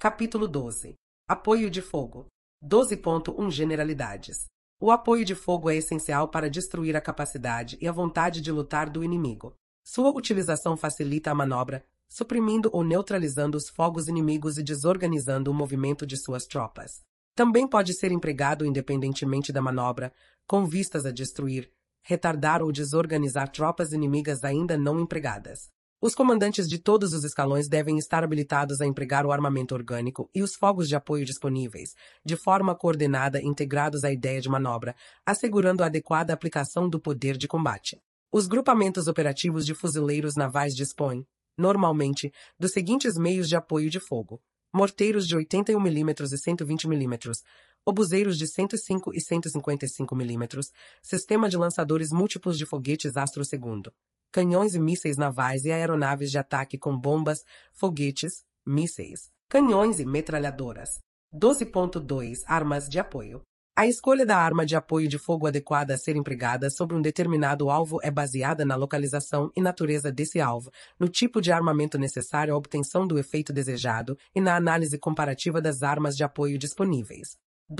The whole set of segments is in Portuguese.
Capítulo 12. Apoio de fogo. 12.1 Generalidades. O apoio de fogo é essencial para destruir a capacidade e a vontade de lutar do inimigo. Sua utilização facilita a manobra, suprimindo ou neutralizando os fogos inimigos e desorganizando o movimento de suas tropas. Também pode ser empregado independentemente da manobra, com vistas a destruir, retardar ou desorganizar tropas inimigas ainda não empregadas. Os comandantes de todos os escalões devem estar habilitados a empregar o armamento orgânico e os fogos de apoio disponíveis, de forma coordenada e integrados à ideia de manobra, assegurando a adequada aplicação do poder de combate. Os grupamentos operativos de fuzileiros navais dispõem, normalmente, dos seguintes meios de apoio de fogo: morteiros de 81 mm e 120 mm, obuseiros de 105 e 155 mm, sistema de lançadores múltiplos de foguetes astro-segundo, canhões e mísseis navais e aeronaves de ataque com bombas, foguetes, mísseis, canhões e metralhadoras. 12.2 Armas de apoio. A escolha da arma de apoio de fogo adequada a ser empregada sobre um determinado alvo é baseada na localização e natureza desse alvo, no tipo de armamento necessário à obtenção do efeito desejado e na análise comparativa das armas de apoio disponíveis.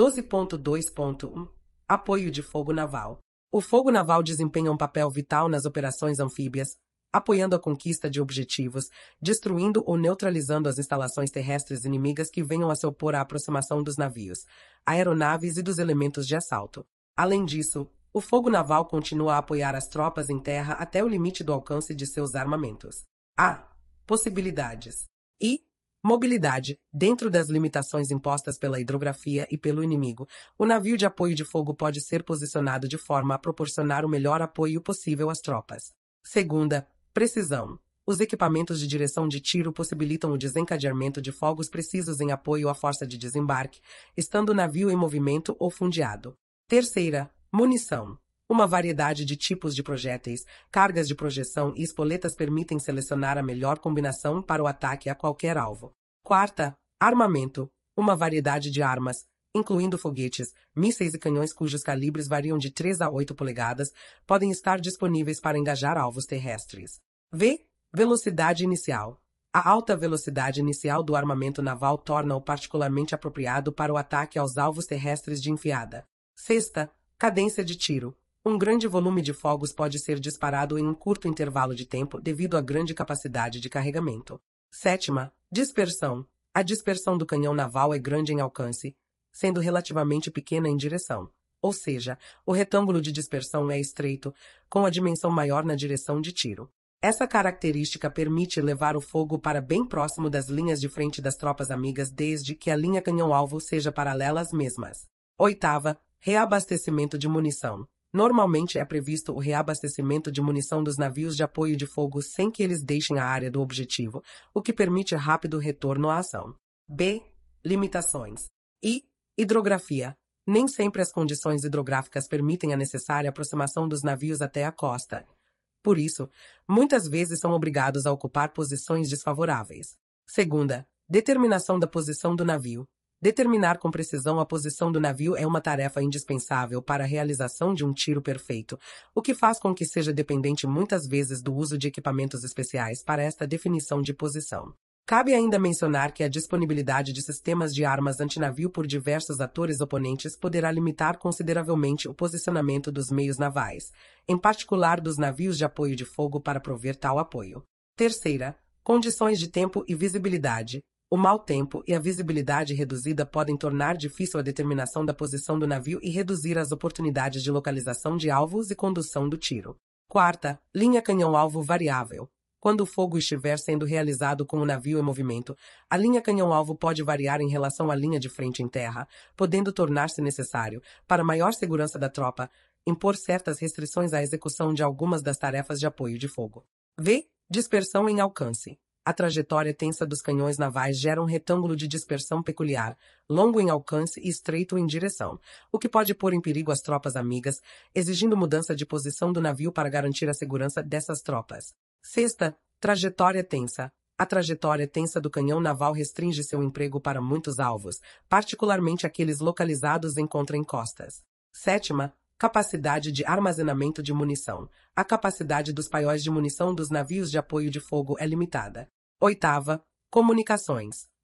12.2.1 Apoio de fogo naval. O fogo naval desempenha um papel vital nas operações anfíbias, apoiando a conquista de objetivos, destruindo ou neutralizando as instalações terrestres inimigas que venham a se opor à aproximação dos navios, aeronaves e dos elementos de assalto. Além disso, o fogo naval continua a apoiar as tropas em terra até o limite do alcance de seus armamentos. A. Possibilidades. I. Mobilidade. Dentro das limitações impostas pela hidrografia e pelo inimigo, o navio de apoio de fogo pode ser posicionado de forma a proporcionar o melhor apoio possível às tropas. Segunda, precisão. Os equipamentos de direção de tiro possibilitam o desencadeamento de fogos precisos em apoio à força de desembarque, estando o navio em movimento ou fundeado. Terceira, munição. Uma variedade de tipos de projéteis, cargas de projeção e espoletas permitem selecionar a melhor combinação para o ataque a qualquer alvo. Quarta, armamento. Uma variedade de armas, incluindo foguetes, mísseis e canhões cujos calibres variam de 3 a 8 polegadas, podem estar disponíveis para engajar alvos terrestres. V. Velocidade inicial. A alta velocidade inicial do armamento naval torna-o particularmente apropriado para o ataque aos alvos terrestres de enfiada. Sexta, cadência de tiro. Um grande volume de fogos pode ser disparado em um curto intervalo de tempo devido à grande capacidade de carregamento. Sétima, dispersão. A dispersão do canhão naval é grande em alcance, sendo relativamente pequena em direção. Ou seja, o retângulo de dispersão é estreito, com a dimensão maior na direção de tiro. Essa característica permite levar o fogo para bem próximo das linhas de frente das tropas amigas desde que a linha canhão-alvo seja paralela às mesmas. Oitava, reabastecimento de munição. Normalmente é previsto o reabastecimento de munição dos navios de apoio de fogo sem que eles deixem a área do objetivo, o que permite rápido retorno à ação. B. Limitações. I. Hidrografia. Nem sempre as condições hidrográficas permitem a necessária aproximação dos navios até a costa. Por isso, muitas vezes são obrigados a ocupar posições desfavoráveis. Segunda, determinação da posição do navio. Determinar com precisão a posição do navio é uma tarefa indispensável para a realização de um tiro perfeito, o que faz com que seja dependente muitas vezes do uso de equipamentos especiais para esta definição de posição. Cabe ainda mencionar que a disponibilidade de sistemas de armas antinavio por diversos atores oponentes poderá limitar consideravelmente o posicionamento dos meios navais, em particular dos navios de apoio de fogo para prover tal apoio. Terceira, condições de tempo e visibilidade. O mau tempo e a visibilidade reduzida podem tornar difícil a determinação da posição do navio e reduzir as oportunidades de localização de alvos e condução do tiro. Quarta, linha canhão-alvo variável. Quando o fogo estiver sendo realizado com o navio em movimento, a linha canhão-alvo pode variar em relação à linha de frente em terra, podendo tornar-se necessário, para maior segurança da tropa, impor certas restrições à execução de algumas das tarefas de apoio de fogo. V. Dispersão em alcance. A trajetória tensa dos canhões navais gera um retângulo de dispersão peculiar, longo em alcance e estreito em direção, o que pode pôr em perigo as tropas amigas, exigindo mudança de posição do navio para garantir a segurança dessas tropas. Sexta, trajetória tensa. A trajetória tensa do canhão naval restringe seu emprego para muitos alvos, particularmente aqueles localizados em contraencostas. Sétima, capacidade de armazenamento de munição. A capacidade dos paióis de munição dos navios de apoio de fogo é limitada. Oitava, comunicações.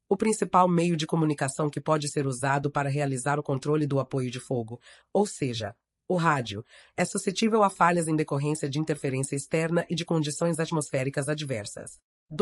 o principal meio de comunicação que pode ser usado para realizar o controle do apoio de fogo, ou seja, o rádio, é suscetível a falhas em decorrência de interferência externa e de condições atmosféricas adversas.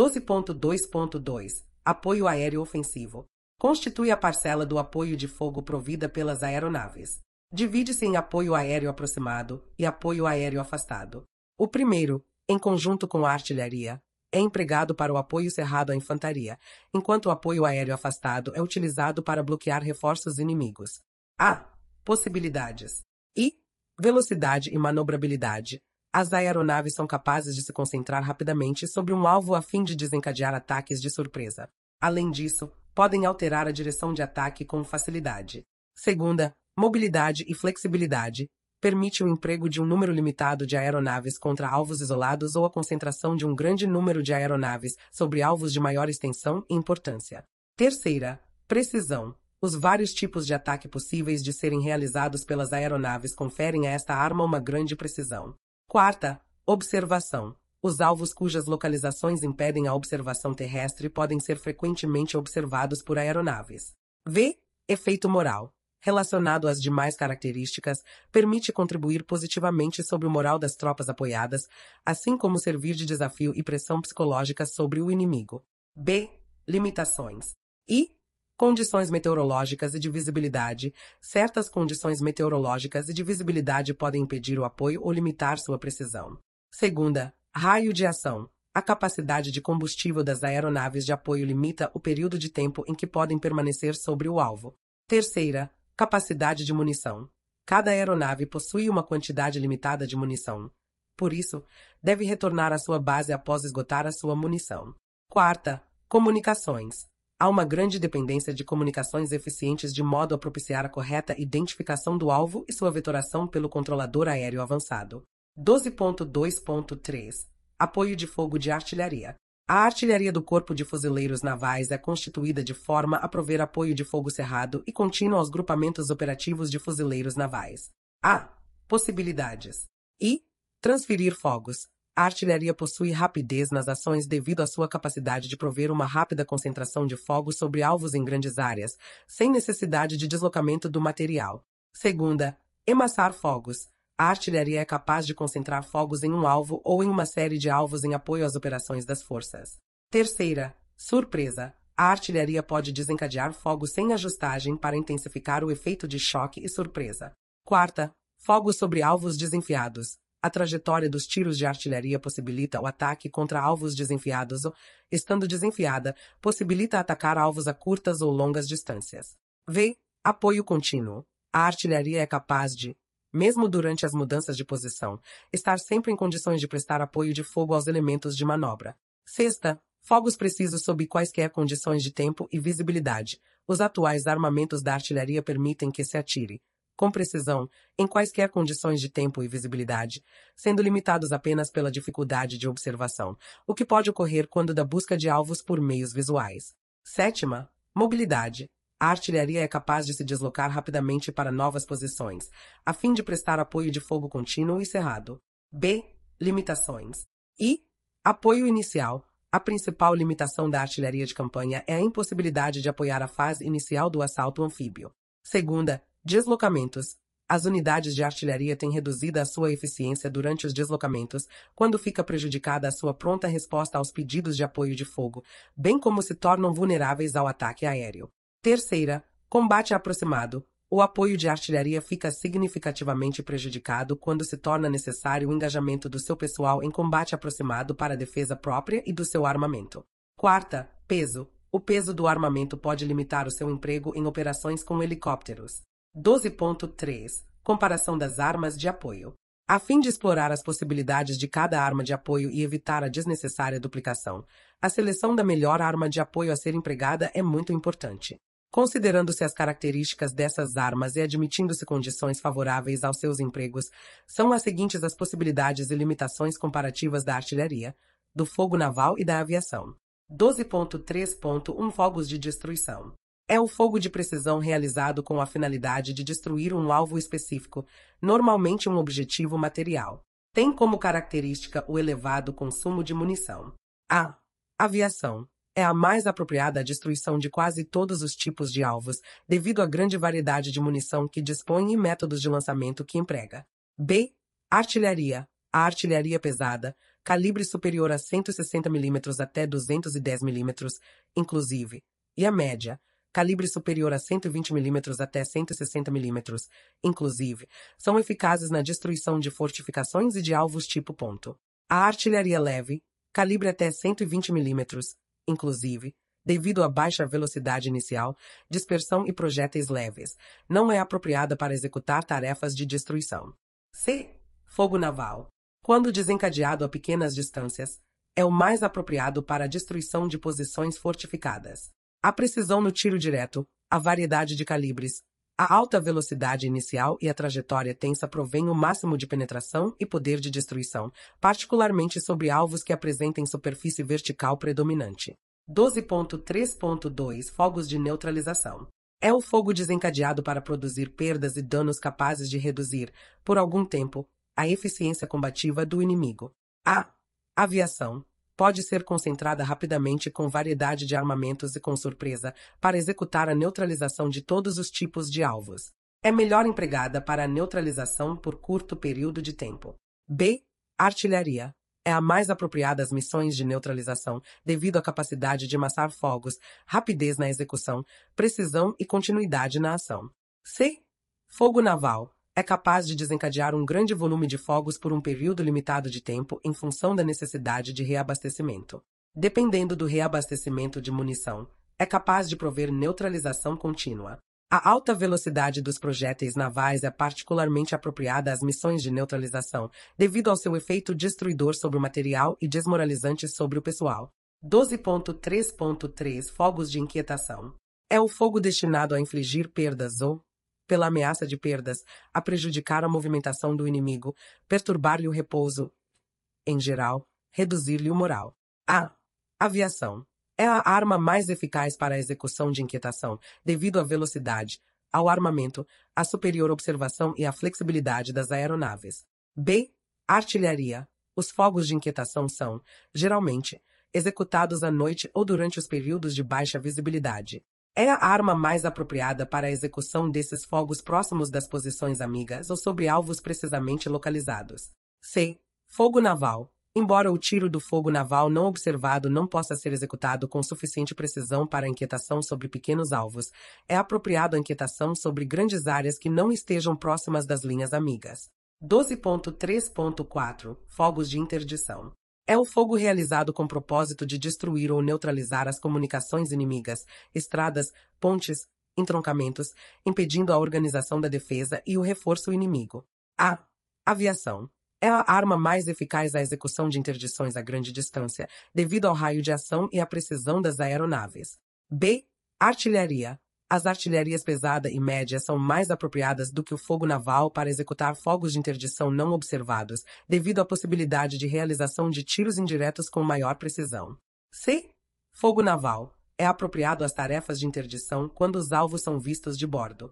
12.2.2 Apoio aéreo ofensivo. Constitui a parcela do apoio de fogo provida pelas aeronaves. Divide-se em apoio aéreo aproximado e apoio aéreo afastado. O primeiro, em conjunto com a artilharia, é empregado para o apoio cerrado à infantaria, enquanto o apoio aéreo afastado é utilizado para bloquear reforços inimigos. A. Possibilidades. I. Velocidade e manobrabilidade. As aeronaves são capazes de se concentrar rapidamente sobre um alvo a fim de desencadear ataques de surpresa. Além disso, podem alterar a direção de ataque com facilidade. Segunda, mobilidade e flexibilidade. Permite o emprego de um número limitado de aeronaves contra alvos isolados ou a concentração de um grande número de aeronaves sobre alvos de maior extensão e importância. Terceira, precisão. Os vários tipos de ataque possíveis de serem realizados pelas aeronaves conferem a esta arma uma grande precisão. Quarta, observação. Os alvos cujas localizações impedem a observação terrestre podem ser frequentemente observados por aeronaves. V. Efeito moral. Relacionado às demais características, permite contribuir positivamente sobre o moral das tropas apoiadas, assim como servir de desafio e pressão psicológica sobre o inimigo. B. Limitações. I. Condições meteorológicas e de visibilidade. Certas condições meteorológicas e de visibilidade podem impedir o apoio ou limitar sua precisão. Segunda, raio de ação. A capacidade de combustível das aeronaves de apoio limita o período de tempo em que podem permanecer sobre o alvo. Terceira, capacidade de munição. Cada aeronave possui uma quantidade limitada de munição. Por isso, deve retornar à sua base após esgotar a sua munição. Quarta, comunicações. Há uma grande dependência de comunicações eficientes de modo a propiciar a correta identificação do alvo e sua vetoração pelo controlador aéreo avançado. 12.2.3 Apoio de fogo de artilharia. A artilharia do Corpo de Fuzileiros Navais é constituída de forma a prover apoio de fogo cerrado e contínuo aos grupamentos operativos de fuzileiros navais. A. Possibilidades. I. Transferir fogos. A artilharia possui rapidez nas ações devido à sua capacidade de prover uma rápida concentração de fogo sobre alvos em grandes áreas, sem necessidade de deslocamento do material. Segunda, emassar fogos. A artilharia é capaz de concentrar fogos em um alvo ou em uma série de alvos em apoio às operações das forças. Terceira, surpresa. A artilharia pode desencadear fogos sem ajustagem para intensificar o efeito de choque e surpresa. Quarta, fogos sobre alvos desenfiados. A trajetória dos tiros de artilharia possibilita o ataque contra alvos desenfiados ou, estando desenfiada, possibilita atacar alvos a curtas ou longas distâncias. V. Apoio contínuo. A artilharia é capaz de, mesmo durante as mudanças de posição, estar sempre em condições de prestar apoio de fogo aos elementos de manobra. Sexta, fogos precisos sob quaisquer condições de tempo e visibilidade. Os atuais armamentos da artilharia permitem que se atire, com precisão, em quaisquer condições de tempo e visibilidade, sendo limitados apenas pela dificuldade de observação, o que pode ocorrer quando da busca de alvos por meios visuais. Sétima, mobilidade. A artilharia é capaz de se deslocar rapidamente para novas posições, a fim de prestar apoio de fogo contínuo e cerrado. B. Limitações. I. Apoio inicial. A principal limitação da artilharia de campanha é a impossibilidade de apoiar a fase inicial do assalto anfíbio. Segunda, deslocamentos. As unidades de artilharia têm reduzida a sua eficiência durante os deslocamentos, quando fica prejudicada a sua pronta resposta aos pedidos de apoio de fogo, bem como se tornam vulneráveis ao ataque aéreo. Terceira, combate aproximado. O apoio de artilharia fica significativamente prejudicado quando se torna necessário o engajamento do seu pessoal em combate aproximado para a defesa própria e do seu armamento. Quarta, peso. O peso do armamento pode limitar o seu emprego em operações com helicópteros. 12.3 Comparação das armas de apoio. A fim de explorar as possibilidades de cada arma de apoio e evitar a desnecessária duplicação, a seleção da melhor arma de apoio a ser empregada é muito importante. Considerando-se as características dessas armas e admitindo-se condições favoráveis aos seus empregos, são as seguintes as possibilidades e limitações comparativas da artilharia, do fogo naval e da aviação. 12.3.1 Fogos de destruição. É o fogo de precisão realizado com a finalidade de destruir um alvo específico, normalmente um objetivo material. Tem como característica o elevado consumo de munição. A. Aviação. é a mais apropriada à destruição de quase todos os tipos de alvos, devido à grande variedade de munição que dispõe e métodos de lançamento que emprega. B. Artilharia. A artilharia pesada, calibre superior a 160 mm até 210 mm, inclusive, e a média, calibre superior a 120 mm até 160 mm, inclusive, são eficazes na destruição de fortificações e de alvos tipo ponto. A artilharia leve, calibre até 120 mm, inclusive, devido à baixa velocidade inicial, dispersão e projéteis leves, não é apropriada para executar tarefas de destruição. C. Fogo naval. Quando desencadeado a pequenas distâncias, é o mais apropriado para a destruição de posições fortificadas. A precisão no tiro direto, a variedade de calibres, a alta velocidade inicial e a trajetória tensa provêm o máximo de penetração e poder de destruição, particularmente sobre alvos que apresentem superfície vertical predominante. 12.3.2 Fogos de neutralização. É o fogo desencadeado para produzir perdas e danos capazes de reduzir, por algum tempo, a eficiência combativa do inimigo. A aviação pode ser concentrada rapidamente com variedade de armamentos e com surpresa para executar a neutralização de todos os tipos de alvos. É melhor empregada para a neutralização por curto período de tempo. B. Artilharia. É a mais apropriada às missões de neutralização devido à capacidade de amassar fogos, rapidez na execução, precisão e continuidade na ação. C. Fogo naval. É capaz de desencadear um grande volume de fogos por um período limitado de tempo em função da necessidade de reabastecimento. Dependendo do reabastecimento de munição, é capaz de prover neutralização contínua. A alta velocidade dos projéteis navais é particularmente apropriada às missões de neutralização, devido ao seu efeito destruidor sobre o material e desmoralizante sobre o pessoal. 12.3.3 Fogos de inquietação. É o fogo destinado a infligir perdas ou, pela ameaça de perdas, a prejudicar a movimentação do inimigo, perturbar-lhe o repouso, em geral, reduzir-lhe o moral. A aviação é a arma mais eficaz para a execução de inquietação, devido à velocidade, ao armamento, à superior observação e à flexibilidade das aeronaves. B. Artilharia. Os fogos de inquietação são, geralmente, executados à noite ou durante os períodos de baixa visibilidade. É a arma mais apropriada para a execução desses fogos próximos das posições amigas ou sobre alvos precisamente localizados. C. Fogo naval. Embora o tiro do fogo naval não observado não possa ser executado com suficiente precisão para a inquietação sobre pequenos alvos, é apropriado a inquietação sobre grandes áreas que não estejam próximas das linhas amigas. 12.3.4 Fogos de interdição. É o fogo realizado com propósito de destruir ou neutralizar as comunicações inimigas, estradas, pontes, entroncamentos, impedindo a organização da defesa e o reforço inimigo. A aviação é a arma mais eficaz à execução de interdições a grande distância, devido ao raio de ação e à precisão das aeronaves. B. Artilharia. As artilharias pesada e média são mais apropriadas do que o fogo naval para executar fogos de interdição não observados, devido à possibilidade de realização de tiros indiretos com maior precisão. C. Fogo naval. É apropriado às tarefas de interdição quando os alvos são vistos de bordo.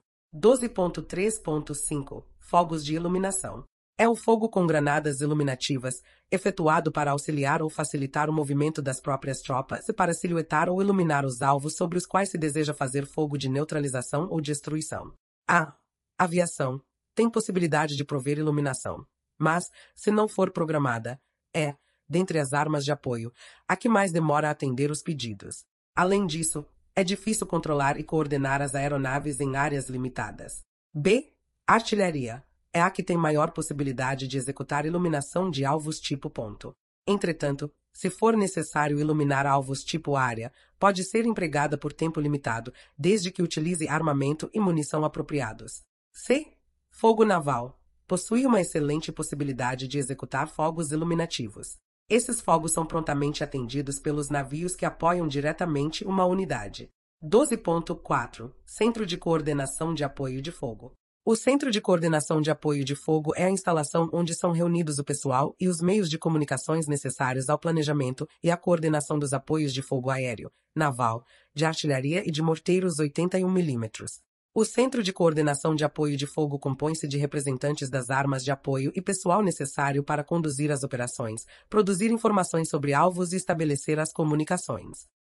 12.3.5 Fogos de iluminação. É o fogo com granadas iluminativas, efetuado para auxiliar ou facilitar o movimento das próprias tropas e para silhuetar ou iluminar os alvos sobre os quais se deseja fazer fogo de neutralização ou destruição. A aviação tem possibilidade de prover iluminação, mas, se não for programada, é, dentre as armas de apoio, a que mais demora a atender os pedidos. Além disso, é difícil controlar e coordenar as aeronaves em áreas limitadas. B. Artilharia. É a que tem maior possibilidade de executar iluminação de alvos tipo ponto. Entretanto, se for necessário iluminar alvos tipo área, pode ser empregada por tempo limitado, desde que utilize armamento e munição apropriados. C. Fogo naval. Possui uma excelente possibilidade de executar fogos iluminativos. Esses fogos são prontamente atendidos pelos navios que apoiam diretamente uma unidade. 12.4 Centro de Coordenação de Apoio de Fogo. O Centro de Coordenação de Apoio de Fogo é a instalação onde são reunidos o pessoal e os meios de comunicações necessários ao planejamento e à coordenação dos apoios de fogo aéreo, naval, de artilharia e de morteiros 81 mm. O Centro de Coordenação de Apoio de Fogo compõe-se de representantes das armas de apoio e pessoal necessário para conduzir as operações, produzir informações sobre alvos e estabelecer as comunicações.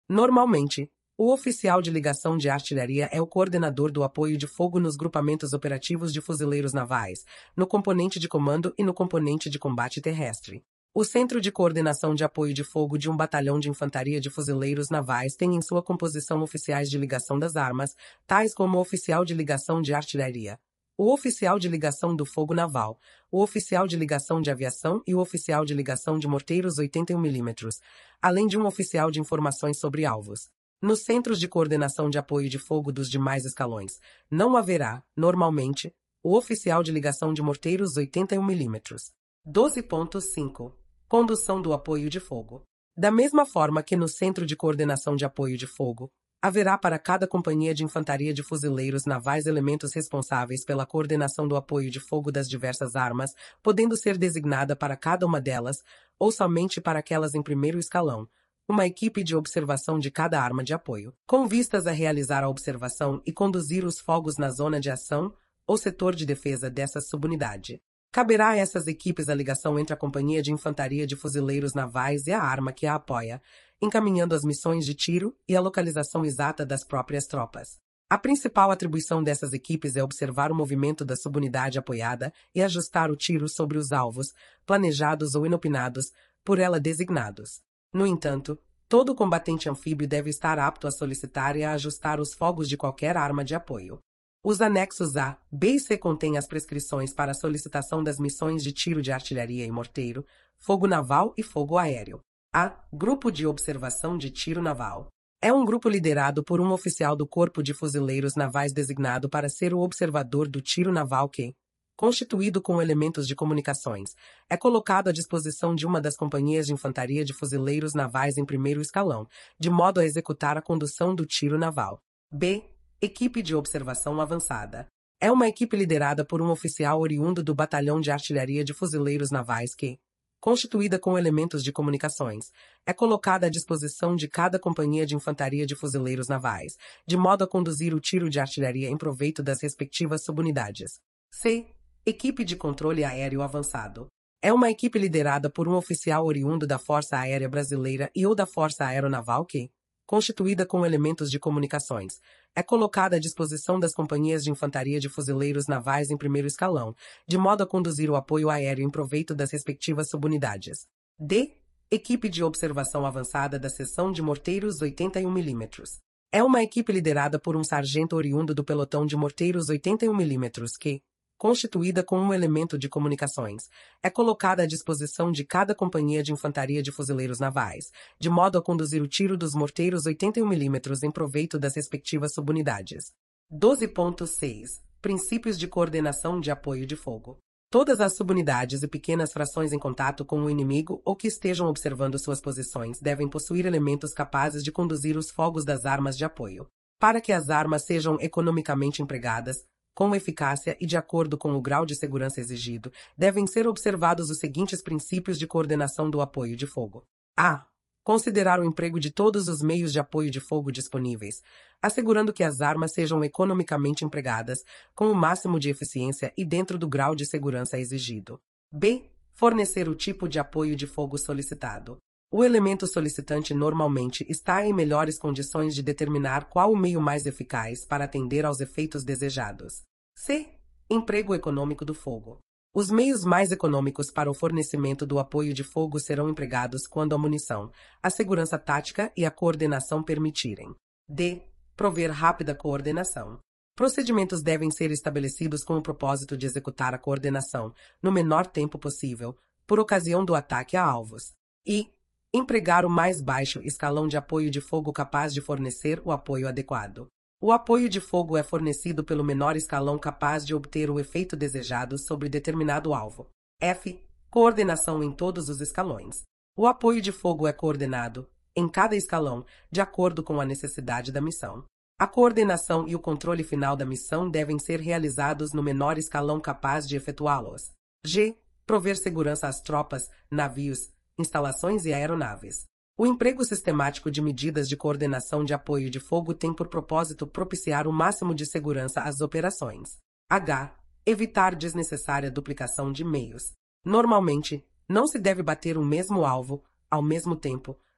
Normalmente, o oficial de ligação de artilharia é o coordenador do apoio de fogo nos grupamentos operativos de fuzileiros navais, no componente de comando e no componente de combate terrestre. O Centro de Coordenação de Apoio de Fogo de um batalhão de infantaria de fuzileiros navais tem em sua composição oficiais de ligação das armas, tais como o oficial de ligação de artilharia, o oficial de ligação do fogo naval, o oficial de ligação de aviação e o oficial de ligação de morteiros 81 mm, além de um oficial de informações sobre alvos. Nos centros de coordenação de apoio de fogo dos demais escalões, não haverá, normalmente, o oficial de ligação de morteiros 81 mm. 12.5. Condução do apoio de fogo. Da mesma forma que no Centro de Coordenação de Apoio de Fogo, haverá para cada companhia de infantaria de fuzileiros navais elementos responsáveis pela coordenação do apoio de fogo das diversas armas, podendo ser designada para cada uma delas, ou somente para aquelas em primeiro escalão, uma equipe de observação de cada arma de apoio, com vistas a realizar a observação e conduzir os fogos na zona de ação ou setor de defesa dessa subunidade. Caberá a essas equipes a ligação entre a companhia de infantaria de fuzileiros navais e a arma que a apoia, encaminhando as missões de tiro e a localização exata das próprias tropas. A principal atribuição dessas equipes é observar o movimento da subunidade apoiada e ajustar o tiro sobre os alvos, planejados ou inopinados, por ela designados. No entanto, todo combatente anfíbio deve estar apto a solicitar e a ajustar os fogos de qualquer arma de apoio. Os anexos A, B e C contêm as prescrições para a solicitação das missões de tiro de artilharia e morteiro, fogo naval e fogo aéreo. A. Grupo de Observação de Tiro Naval. É um grupo liderado por um oficial do Corpo de Fuzileiros Navais designado para ser o observador do tiro naval que, constituído com elementos de comunicações, é colocado à disposição de uma das companhias de infantaria de fuzileiros navais em primeiro escalão, de modo a executar a condução do tiro naval. B. Equipe de Observação Avançada. É uma equipe liderada por um oficial oriundo do Batalhão de Artilharia de Fuzileiros Navais que, constituída com elementos de comunicações, é colocada à disposição de cada companhia de infantaria de fuzileiros navais, de modo a conduzir o tiro de artilharia em proveito das respectivas subunidades. C. Equipe de Controle Aéreo Avançado. É uma equipe liderada por um oficial oriundo da Força Aérea Brasileira e ou da Força Aeronaval que, constituída com elementos de comunicações, é colocada à disposição das companhias de infantaria de fuzileiros navais em primeiro escalão, de modo a conduzir o apoio aéreo em proveito das respectivas subunidades. D. Equipe de Observação Avançada da Seção de Morteiros 81 mm. É uma equipe liderada por um sargento oriundo do pelotão de morteiros 81 mm que, constituída com um elemento de comunicações, é colocada à disposição de cada companhia de infantaria de fuzileiros navais, de modo a conduzir o tiro dos morteiros 81 mm em proveito das respectivas subunidades. 12.6. Princípios de coordenação de apoio de fogo. Todas as subunidades e pequenas frações em contato com o inimigo ou que estejam observando suas posições devem possuir elementos capazes de conduzir os fogos das armas de apoio. Para que as armas sejam economicamente empregadas, com eficácia e de acordo com o grau de segurança exigido, devem ser observados os seguintes princípios de coordenação do apoio de fogo. A. Considerar o emprego de todos os meios de apoio de fogo disponíveis, assegurando que as armas sejam economicamente empregadas, com o máximo de eficiência e dentro do grau de segurança exigido. B. Fornecer o tipo de apoio de fogo solicitado. O elemento solicitante normalmente está em melhores condições de determinar qual o meio mais eficaz para atender aos efeitos desejados. C. Emprego econômico do fogo. Os meios mais econômicos para o fornecimento do apoio de fogo serão empregados quando a munição, a segurança tática e a coordenação permitirem. D. Prover rápida coordenação. Procedimentos devem ser estabelecidos com o propósito de executar a coordenação, no menor tempo possível, por ocasião do ataque a alvos. E empregar o mais baixo escalão de apoio de fogo capaz de fornecer o apoio adequado. O apoio de fogo é fornecido pelo menor escalão capaz de obter o efeito desejado sobre determinado alvo. F. Coordenação em todos os escalões. O apoio de fogo é coordenado, em cada escalão, de acordo com a necessidade da missão. A coordenação e o controle final da missão devem ser realizados no menor escalão capaz de efetuá-los. G. Prover segurança às tropas, navios, instalações e aeronaves. O emprego sistemático de medidas de coordenação de apoio de fogo tem por propósito propiciar o máximo de segurança às operações. H. Evitar desnecessária duplicação de meios. Normalmente, não se deve bater um mesmo alvo, ao mesmo tempo,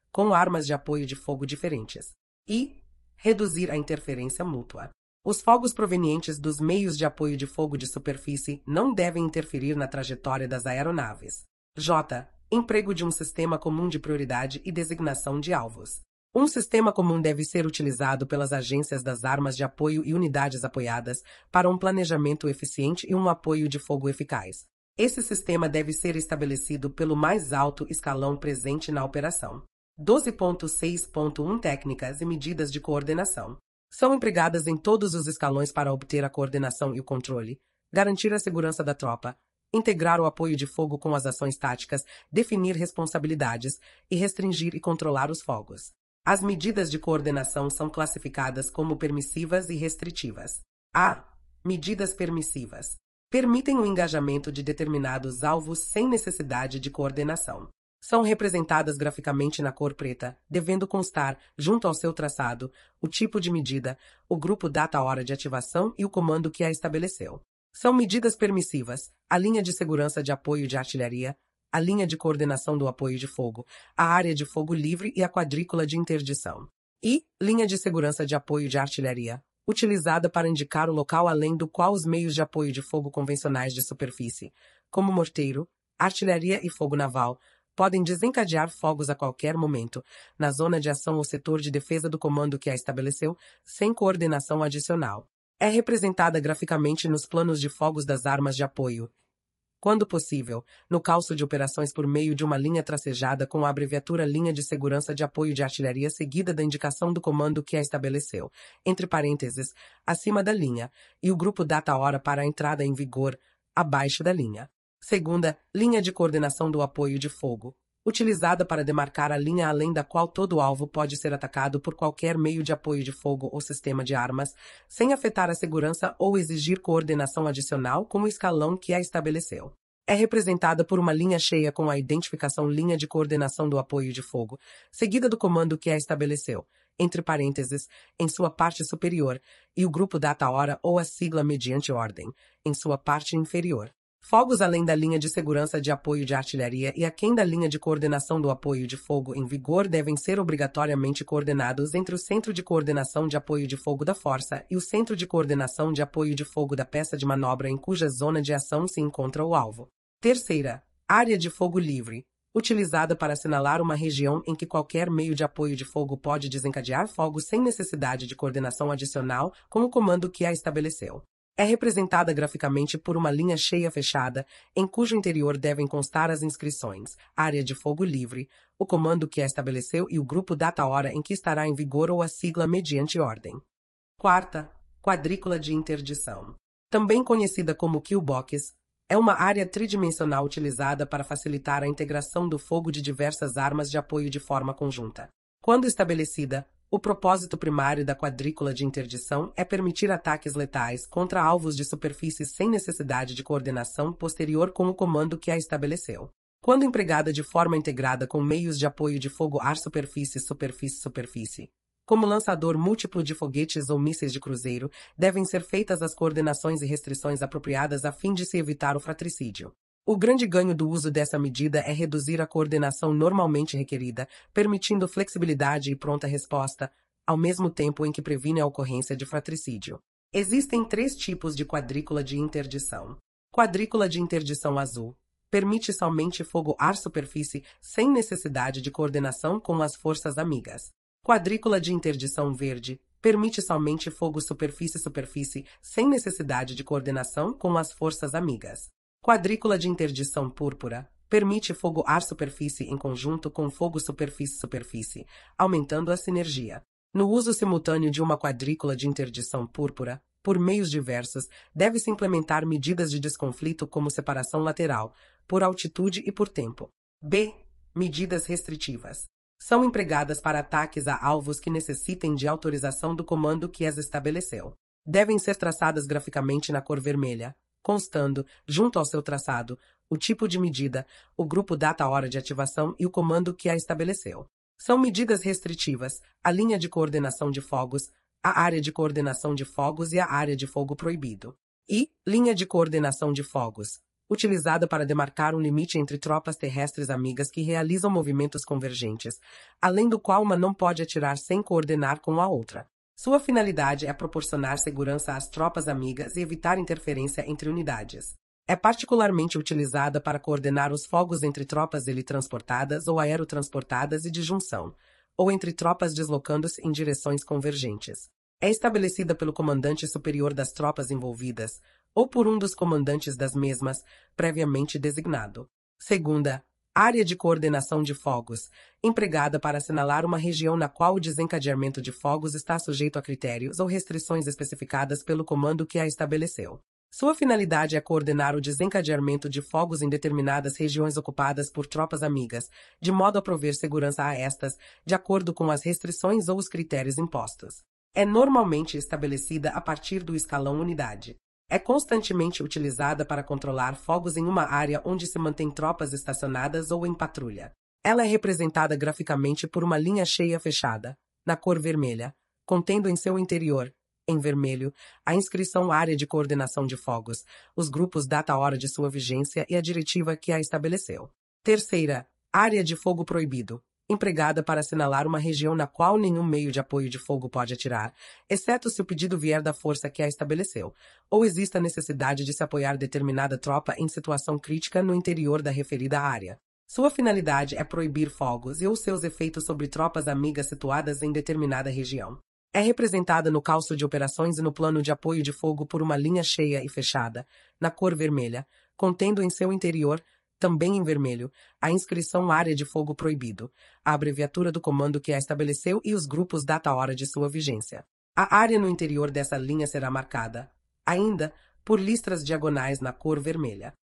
com armas de apoio de fogo diferentes. E reduzir a interferência mútua. Os fogos provenientes dos meios de apoio de fogo de superfície não devem interferir na trajetória das aeronaves. J. Emprego de um sistema comum de prioridade e designação de alvos. Um sistema comum deve ser utilizado pelas agências das armas de apoio e unidades apoiadas para um planejamento eficiente e um apoio de fogo eficaz. Esse sistema deve ser estabelecido pelo mais alto escalão presente na operação. 12.6.1 Técnicas e medidas de coordenação. São empregadas em todos os escalões para obter a coordenação e o controle, garantir a segurança da tropa, integrar o apoio de fogo com as ações táticas, definir responsabilidades e restringir e controlar os fogos. As medidas de coordenação são classificadas como permissivas e restritivas. A. Medidas permissivas. Permitem o engajamento de determinados alvos sem necessidade de coordenação. São representadas graficamente na cor preta, devendo constar, junto ao seu traçado, o tipo de medida, o grupo data-hora de ativação e o comando que a estabeleceu. São medidas permissivas, a linha de segurança de apoio de artilharia, a linha de coordenação do apoio de fogo, a área de fogo livre e a quadrícula de interdição. E linha de segurança de apoio de artilharia, utilizada para indicar o local além do qual os meios de apoio de fogo convencionais de superfície, como morteiro, artilharia e fogo naval, podem desencadear fogos a qualquer momento, na zona de ação ou setor de defesa do comando que a estabeleceu, sem coordenação adicional. É representada graficamente nos planos de fogos das armas de apoio. Quando possível, no calço de operações por meio de uma linha tracejada com a abreviatura Linha de Segurança de Apoio de Artilharia seguida da indicação do comando que a estabeleceu, entre parênteses, acima da linha, e o grupo data-hora para a entrada em vigor, abaixo da linha. Segunda, linha de coordenação do apoio de fogo, utilizada para demarcar a linha além da qual todo alvo pode ser atacado por qualquer meio de apoio de fogo ou sistema de armas, sem afetar a segurança ou exigir coordenação adicional com o escalão que a estabeleceu. É representada por uma linha cheia com a identificação Linha de Coordenação do Apoio de Fogo, seguida do comando que a estabeleceu, entre parênteses, em sua parte superior, e o grupo data-hora ou a sigla mediante ordem, em sua parte inferior. Fogos além da linha de segurança de apoio de artilharia e aquém da linha de coordenação do apoio de fogo em vigor devem ser obrigatoriamente coordenados entre o Centro de Coordenação de Apoio de Fogo da Força e o Centro de Coordenação de Apoio de Fogo da peça de manobra em cuja zona de ação se encontra o alvo. Terceira, área de fogo livre, utilizada para assinalar uma região em que qualquer meio de apoio de fogo pode desencadear fogo sem necessidade de coordenação adicional com o comando que a estabeleceu. É representada graficamente por uma linha cheia fechada, em cujo interior devem constar as inscrições, área de fogo livre, o comando que a estabeleceu e o grupo data-hora em que estará em vigor ou a sigla mediante ordem. Quarta, quadrícula de interdição. Também conhecida como kill box, é uma área tridimensional utilizada para facilitar a integração do fogo de diversas armas de apoio de forma conjunta. Quando estabelecida, o propósito primário da quadrícula de interdição é permitir ataques letais contra alvos de superfície sem necessidade de coordenação posterior com o comando que a estabeleceu. Quando empregada de forma integrada com meios de apoio de fogo ar-superfície-superfície-superfície, como lançador múltiplo de foguetes ou mísseis de cruzeiro, devem ser feitas as coordenações e restrições apropriadas a fim de se evitar o fratricídio. O grande ganho do uso dessa medida é reduzir a coordenação normalmente requerida, permitindo flexibilidade e pronta resposta, ao mesmo tempo em que previne a ocorrência de fratricídio. Existem 3 tipos de quadrícula de interdição. Quadrícula de interdição azul. Permite somente fogo ar-superfície sem necessidade de coordenação com as forças amigas. Quadrícula de interdição verde. Permite somente fogo superfície-superfície sem necessidade de coordenação com as forças amigas. Quadrícula de interdição púrpura. Permite fogo ar-superfície em conjunto com fogo superfície-superfície, aumentando a sinergia. No uso simultâneo de uma quadrícula de interdição púrpura, por meios diversos, deve-se implementar medidas de desconflito como separação lateral, por altitude e por tempo. B. Medidas restritivas. São empregadas para ataques a alvos que necessitem de autorização do comando que as estabeleceu. Devem ser traçadas graficamente na cor vermelha, constando, junto ao seu traçado, o tipo de medida, o grupo data-hora de ativação e o comando que a estabeleceu. São medidas restritivas, a linha de coordenação de fogos, a área de coordenação de fogos e a área de fogo proibido. E linha de coordenação de fogos, utilizada para demarcar um limite entre tropas terrestres amigas que realizam movimentos convergentes, além do qual uma não pode atirar sem coordenar com a outra. Sua finalidade é proporcionar segurança às tropas amigas e evitar interferência entre unidades. É particularmente utilizada para coordenar os fogos entre tropas helitransportadas ou aerotransportadas e de junção, ou entre tropas deslocando-se em direções convergentes. É estabelecida pelo comandante superior das tropas envolvidas, ou por um dos comandantes das mesmas, previamente designado. Segunda, área de coordenação de fogos, empregada para assinalar uma região na qual o desencadeamento de fogos está sujeito a critérios ou restrições especificadas pelo comando que a estabeleceu. Sua finalidade é coordenar o desencadeamento de fogos em determinadas regiões ocupadas por tropas amigas, de modo a prover segurança a estas, de acordo com as restrições ou os critérios impostos. É normalmente estabelecida a partir do escalão unidade. É constantemente utilizada para controlar fogos em uma área onde se mantém tropas estacionadas ou em patrulha. Ela é representada graficamente por uma linha cheia fechada, na cor vermelha, contendo em seu interior, em vermelho, a inscrição Área de Coordenação de Fogos, os grupos data-hora de sua vigência e a diretiva que a estabeleceu. Terceira, Área de Fogo Proibido, empregada para assinalar uma região na qual nenhum meio de apoio de fogo pode atirar, exceto se o pedido vier da força que a estabeleceu, ou exista necessidade de se apoiar determinada tropa em situação crítica no interior da referida área. Sua finalidade é proibir fogos e ou seus efeitos sobre tropas amigas situadas em determinada região. É representada no calço de operações e no plano de apoio de fogo por uma linha cheia e fechada, na cor vermelha, contendo em seu interior, também em vermelho, a inscrição Área de Fogo Proibido, a abreviatura do comando que a estabeleceu e os grupos data-hora de sua vigência. A área no interior dessa linha será marcada, ainda, por listras diagonais na cor vermelha.